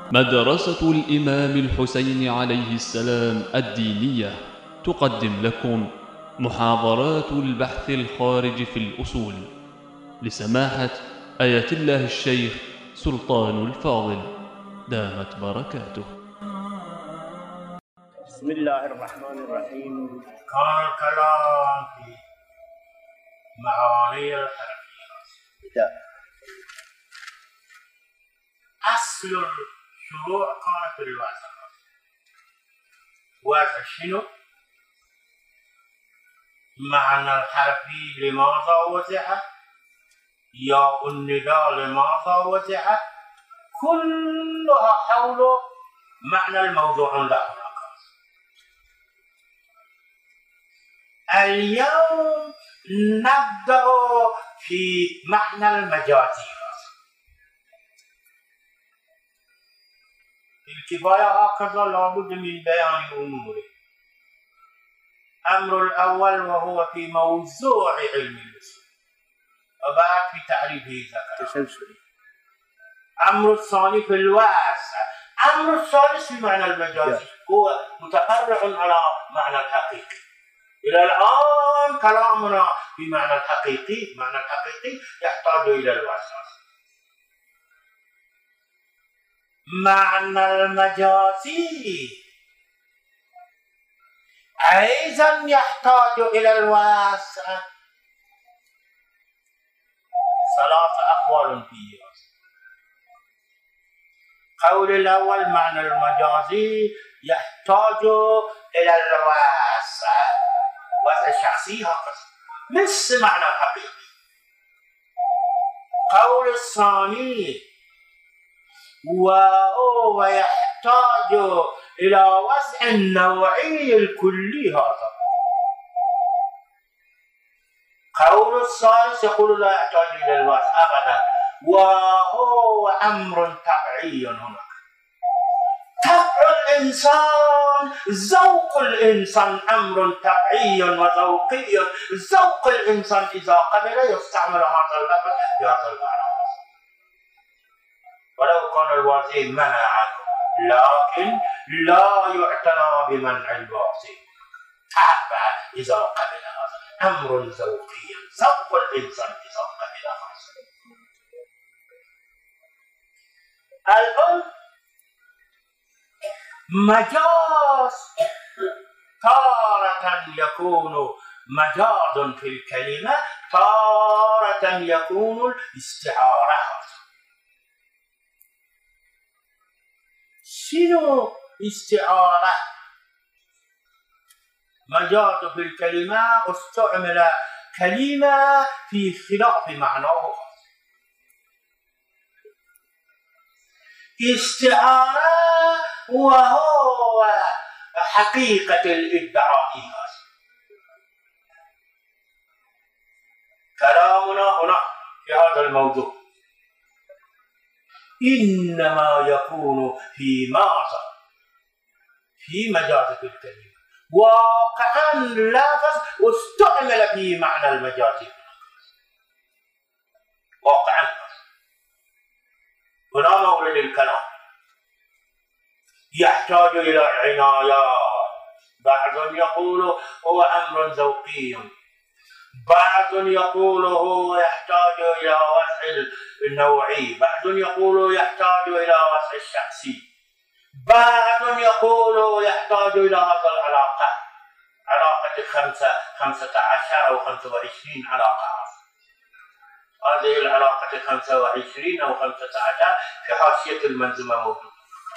مدرسة الإمام الحسين عليه السلام الدينية تقدم لكم محاضرات البحث الخارج في الأصول لسماحة آية الله الشيخ سلطان الفاضل دامت بركاته. بسم الله الرحمن الرحيم. كان الكلام في معاني الحركيات. أصل الشروع كان في الوزن. وزن شنو؟ معنى الحرفي لماذا وزع؟ ياء النداء لماذا وزع؟ كلها حول معنى الموضوع له. اليوم نبدأ في معنى المجازي. الكفاية هكذا لابد من بيان أمور. الأمر الأول وهو في موضوع علم الأصول، وبعد في تعريفه تسلسلي. الأمر الثاني في الواسع. الأمر الثالث في معنى المجازي هو متفرع على معنى الحقيقي. إلى الآن كلامنا في معنى الحقيقي. معنى الحقيقي يحتاج إلى الواسع. معنى المجازي أيضا يحتاج إلى الواسع. ثلاث أقوال فيه. قول الأول معنى المجازي يحتاج إلى الواسع، واسع شخصي هكذا مثل معنى الحقيقي. قول الثاني وهو يحتاج إلى وسع النوعي الكلي هذا. قول الثالث يقول لا يحتاج إلى الوسع أبدا، وهو أمر طبيعي. هناك طبع الإنسان، ذوق الإنسان أمر طبيعي وذوقي. ذوق الإنسان إذا قبل يستعمل هذا اللفظ بهذا المعنى، ولو كان الواسع منعا، لكن لا يعتنى بمنع الواسع. طبع إذا قبل هذا أمر ذوقي، ذوق الإنسان إذا قبل هذا. الآن مجاز تارة يكون مجاز في الكلمة، تارة يكون الاستعارة. شنو استعارة؟ مجاز في الكلمة استعمل كلمة في خلاف معناه. استعارة وهو حقيقة الإدعاء. كلامنا هنا في هذا الموضوع إنما يكون في ماذا؟ في مجاز الكلمة. واقعا اللفظ استعمل في معنى المجاز واقعا. هنا مورد الكلام يحتاج إلى عنايات. بعض يقول هو أمر ذوقي، بعض يقول هو يحتاج إلى وسع النوعي، بعض يقول يحتاج إلى وسع الشخصي، بعض يقول يحتاج إلى هذه العلاقة، علاقة 15 أو 25 علاقة. هذه العلاقة 25 أو 15 في حاشية المنظومة موجودة.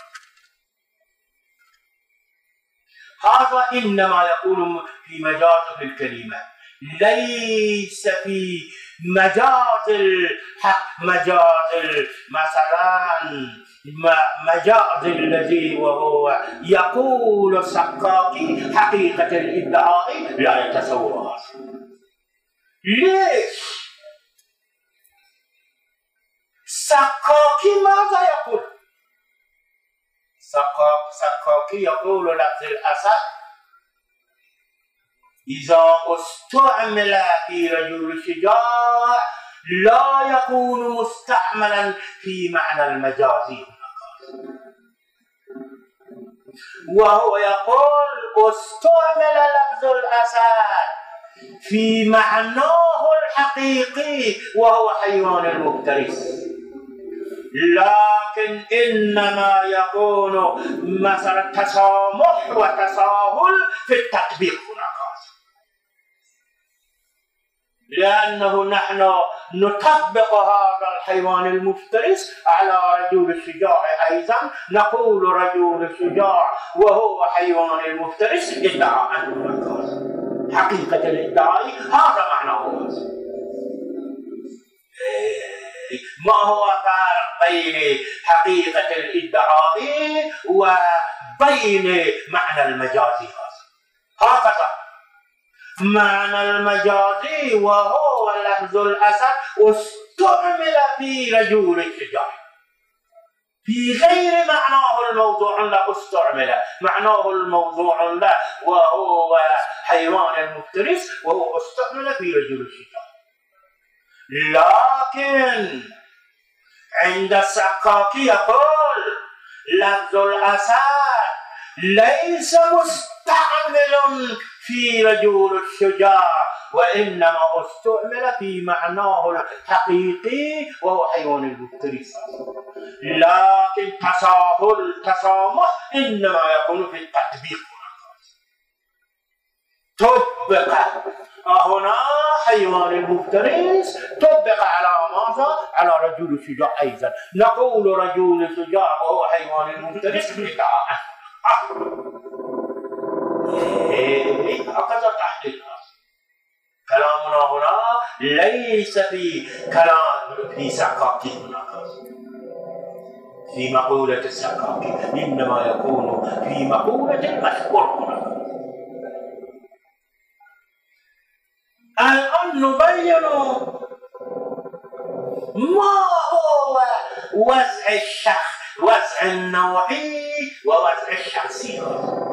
هذا إنما يكون في مجاز في الكلمة، ليس في مجاز الحق. مجاز مثلا مجاز الذي وهو يقول السقاقي حقيقة الإدعاء لا يتصور. ليش؟ سقاقي ماذا يقول؟ سقاقي يقول لفظ الأسد إذا استعمل في رجل شجاع لا يكون مستعملا في معنى المجازي. وهو يقول استعمل لفظ الأسد في معناه الحقيقي وهو حيوان المفترس، لكن إنما يكون مثلا تسامح وتساهل في التطبيق هناك، لأنه نحن نطبق هذا الحيوان المفترس على رجل الشجاع أيضا، نقول رجل الشجاع وهو حيوان المفترس ادعاء هناك، حقيقة الادعاء هذا معناه. ما هو فرق بين حقيقة الادعاء وبين معنى المجازي؟ هكذا معنى المجازي وهو لفظ الأسد استعمل في رجل الشجاع في غير معناه الموضوع له، استعمل معناه الموضوع له وهو حيوان المفترس، وهو استعمل في رجل الشجاع. لكن عند السقاكي يقول لفظ الأسد ليس مستعمل في رجل الشجاع، وإنما استعمل في معناه الحقيقي وهو حيوان المفترس، لكن تسامح إنما يكون في التطبيق. طبق هنا حيوان المفترس طبق على ماذا؟ على رجل الشجاع أيضا، نقول رجل الشجاع وهو حيوان المفترس ادعاء. هكذا تحقيق كلامنا هنا ليس في كلام في سقاكي هناك، في مقولة السقاكي، إنما يكون في مقولة المشهور هناك. الآن نبين ما هو وضع الشخص، وضع النوعي ووضع الشخصي.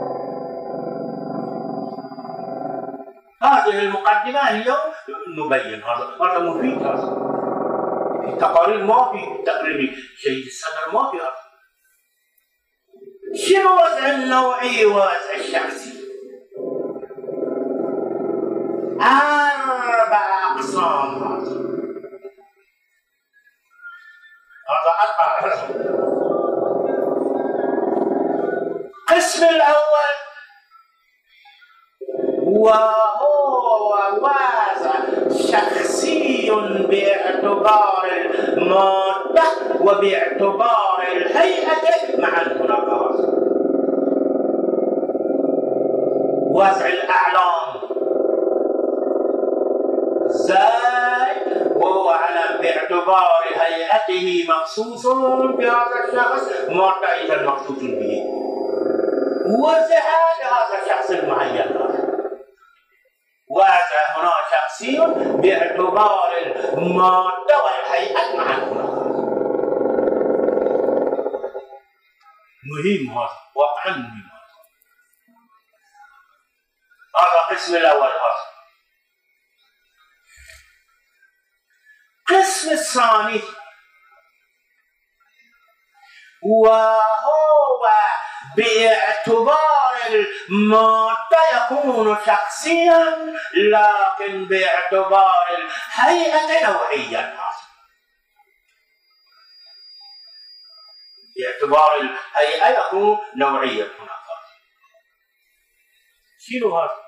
هذه المقدمة اليوم نبين هذا مفيد، هذا في تقارير ما في تقرير شهيد الصدر ما في. هذا شنو وضع النوعي ووضع الشخصي؟ 4 أقسام. هذا 4 أقسام. القسم الأول وهو وضع شخصي باعتبار المادة وباعتبار الهيئة مع المناقضات. وضع الأعلام زائد وهو علم باعتبار هيئته مخصوص بهذا الشخص، مادة أيضا مخصوص به، وزاد هذا الشخص المعين. وضع هنا شخصي باعتبار المادة والهيئة معا. مهم هذا، واقعا مهم. هذا القسم الأول. القسم الثاني وهو باعتبار المادة يكون شخصيا، لكن باعتبار الهيئة نوعيا. باعتبار الهيئة يكون نوعيا. هناك شنو هذا؟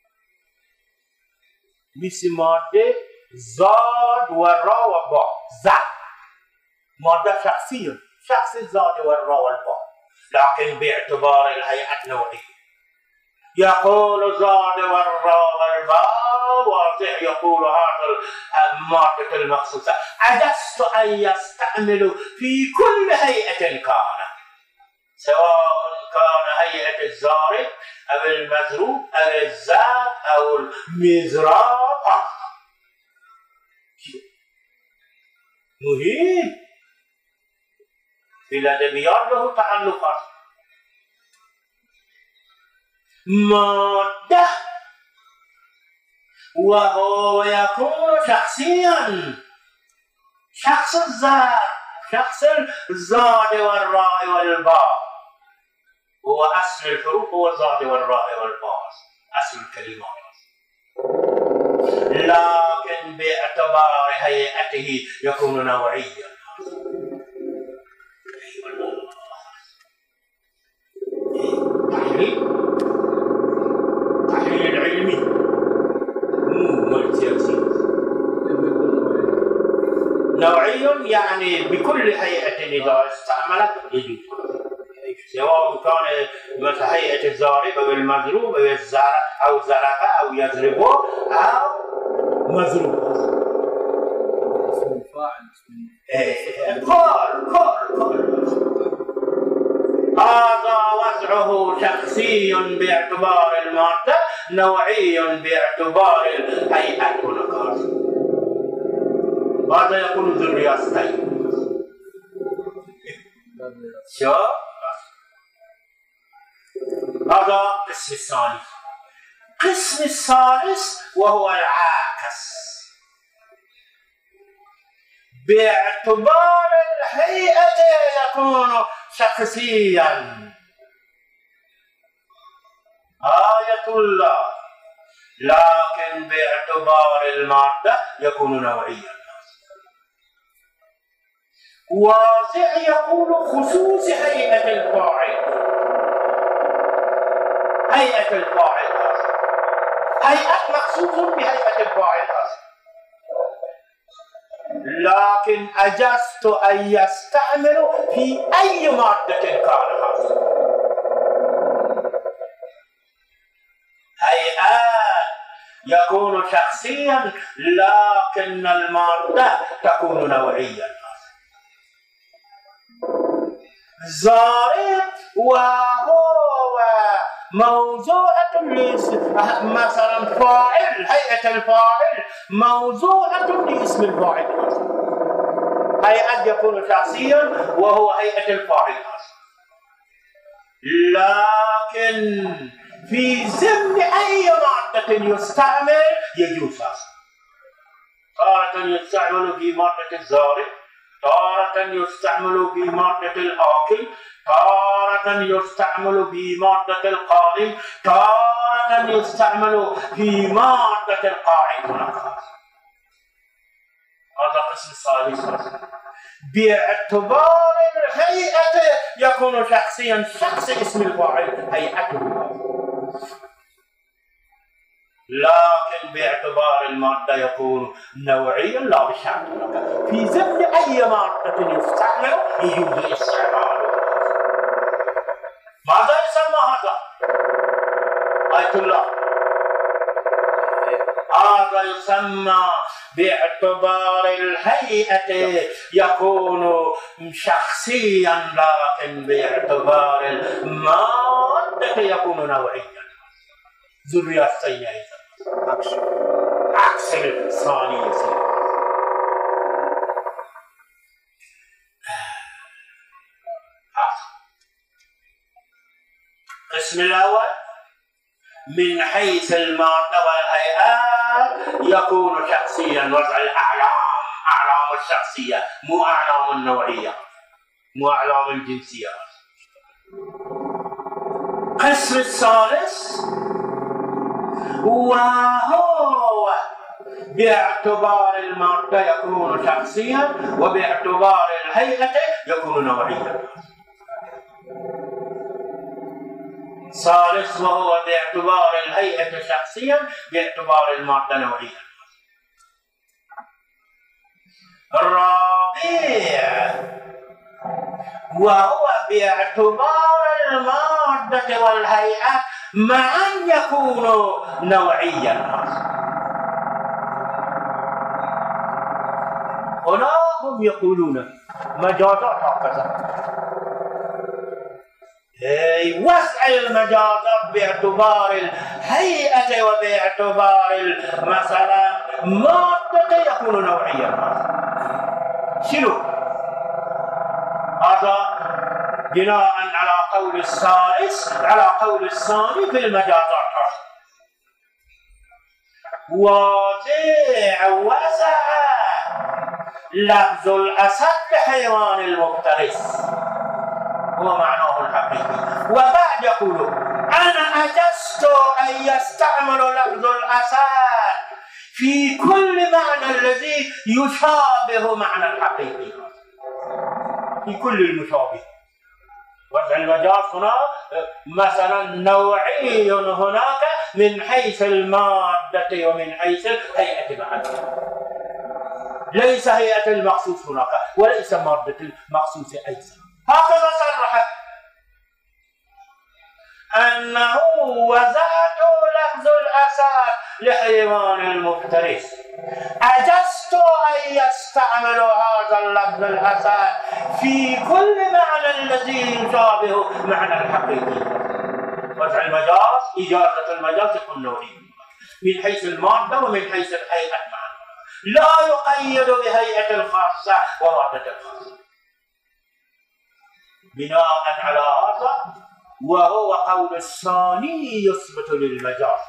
مثل مادة زاد والراء والباء. زاد مادة شخصية، شخص زاد والراء والباء، لكن باعتبار الهيئة نوعية. يقول زاد والراء والباء واضح، يقول هذا المادة المخصوصة عجزت أن يستعمل في كل هيئة كان، سواء كان هيئة الزارب أو المزروب أو الزاد أو المزراب. مهم في الأدبيات له تعلقات. مادة وهو يكون شخصيا، شخص الزاد، شخص الزاد والراء والباء، هو أصل الحروف، هو الضاد والراء والباء، أصل الكلمات. لكن باعتبار هيئته يكون نوعيا. تحليل العلمي مو مالتياتي. نوعي يعني بكل هيئة إذا استعملت يجوز، سواء كان مثل هيئة الضارب أو المضروب أو الزرع أو ضرب أو يضرب أو مضروب. اسم الفاعل هذا وضعه شخصي باعتبار المادة، نوعي باعتبار الهيئة والنكات. هذا يكون ذو الرياستين. شو؟ هذا قسم الثاني. قسم الثالث وهو العاكس، باعتبار الهيئة يكون شخصيا. آية الله، لكن باعتبار المادة يكون نوعيا. واضع يكون خصوص هيئة الفاعل. هيئة الفاعل هيئة مخصوص بهيئة الفاعل، لكن أجزت أن يستعمل في أي مادة كان هذا. هيئات يكون شخصيا، لكن المادة تكون نوعيا. ضارب وهو موضوعة مثلا فاعل، هيئة الفاعل موضوعة لاسم الفاعل. هيئة يكون شخصيا وهو هيئة الفاعل، لكن في ضمن أي مادة يستعمل يجوز. تارة يستعمل في مادة الضارب، تارة يستعمل في مادة الآكل، تارة يستعمل في مادة القائم، تارة يستعمل في مادة القاعد. هذا قسم الثالث. باعتبار الهيئة يكون شخصيا، شخص اسم الفاعل هيئته، لكن باعتبار المادة يكون نوعيا لا بشرط. في ضمن أي مادة يستعمل يجوز استعماله. ماذا يسمى هذا؟ آية الله، هذا يسمى باعتبار الهيئة يكون شخصيا، لكن باعتبار المادة يكون نوعيا. ذريتين أيضا عكس الثاني. القسم الأول من حيث المادة والهيئات يكون شخصيا، وضع الأعلام، أعلام الشخصية مو أعلام النوعية، مو أعلام الجنسية. القسم الثالث وهو باعتبار المادة يكون شخصيا، وباعتبار الهيئة يكون نوعيا. ثالث وهو باعتبار الهيئة شخصيا، باعتبار المادة نوعيا. الرابع وهو باعتبار المادة والهيئة معا يكون نوعيا. هنا هم يقولون مجازات هكذا، وسع المجازات باعتبار الهيئة وباعتبار مثلا مادة يكون نوعيا. شنو؟ هذا بناء على قول الثالث، على قول الثاني في المجازات. واضع وسع لفظ الأسد حيوان المفترس هو معناه الحقيقي. وبعد يقول أنا أجزت أن يستعمل لفظ الأسد في كل معنى الذي يشابه معنى الحقيقي، في كل المشابه. وضع المجاز هنا مثلا نوعي هناك من حيث المادة ومن حيث هيئة المعنى، ليس هيئة المخصوص هناك وليس مادة المخصوص أيضا. هكذا صرح أنه وزعت لفظ الأسد لحيوان المفترس، أجزت أن يستعمل هذا اللفظ الأسد في كل معنى الذي يشابه معنى الحقيقي. وضع المجاز إجازة المجاز يكون نوعين، من حيث المادة ومن حيث الهيئة المعنى، لا يقيد بهيئة الخاصة ومادة الخاصة. بناء على هذا وهو قول الثاني يثبت للمجاز،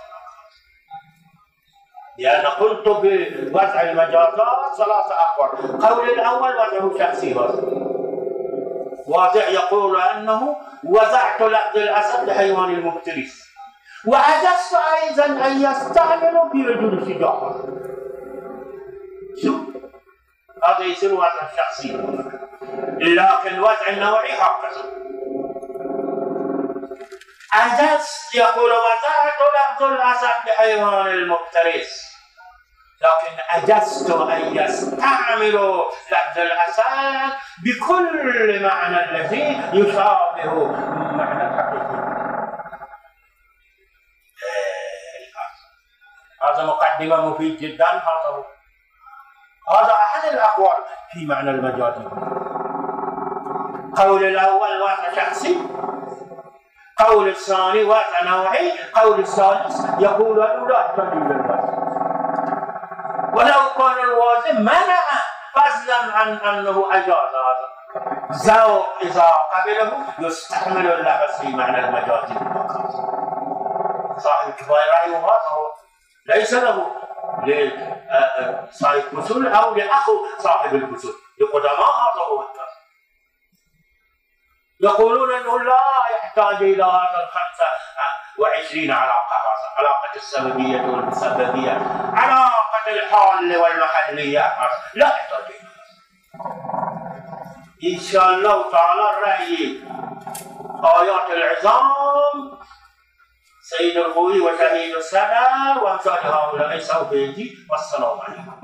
لأن قلت بوضع المجازات ثلاثة أقوال. قول الأول وضعه شخصي واضح، يقول أنه وزعت لفظ الأسد لحيوان المفترس، وعجزت أيضا أن يستعمل في رجل شجاع. شوف هذا يصير وضع شخصي، لكن وضع النوعي هكذا. عجزت يقول وزعت لفظ الأسد لحيوان المفترس، لكن عجزت أن يستعمل لفظ الأسد بكل معنى الذي يشابه معنى الحقيقي. هذا مقدمة مفيد جدا. هذا أحد الأقوال في معنى المجاز. قول الأول وضع شخصي، قول الثاني وضع نوعي، قول الثالث يقول أنه لا يحتاج إلى الوزن، ولو كان الوازن منع فضلا عن أنه أجاز هذا. ذوق إذا قبله يستعمل اللفظ في معنى المجاز. صاحب الكفاية رأيه هذا ليس له لصاحب الفصول أو لأخو صاحب الفصول، لقدماء هذا هو الكلام. يقولون أنه لا يحتاج إلى هذا 25 علاقة، علاقة السببية والمسببية، علاقة الحال والمحلية، لا يحتاج إلى هذا. إن شاء الله تعالى الرأي آيات العظام سيد الخوي وشهيد السنة وأمثال هؤلاء سوف يجي. والسلام عليكم.